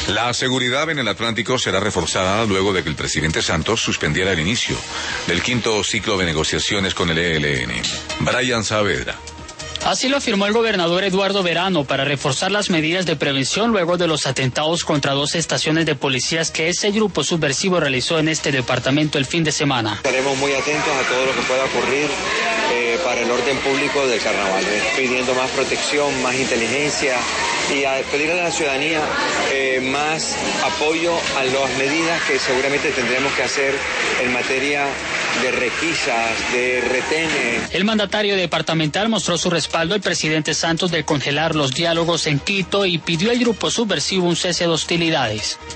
La seguridad en el Atlántico será reforzada luego de que el presidente Santos suspendiera el inicio del quinto ciclo de negociaciones con el ELN. Brian Saavedra. Así lo afirmó el gobernador Eduardo Verano para reforzar las medidas de prevención luego de los atentados contra 2 estaciones de policías que ese grupo subversivo realizó en este departamento el fin de semana. Estaremos muy atentos a todo lo que pueda ocurrir para el orden público del carnaval, pidiendo más protección, más inteligencia y a pedirle a la ciudadanía más apoyo a las medidas que seguramente tendremos que hacer en materia de requisas, de retenes. El mandatario departamental mostró su respaldo al presidente Santos de congelar los diálogos en Quito y pidió al grupo subversivo un cese de hostilidades.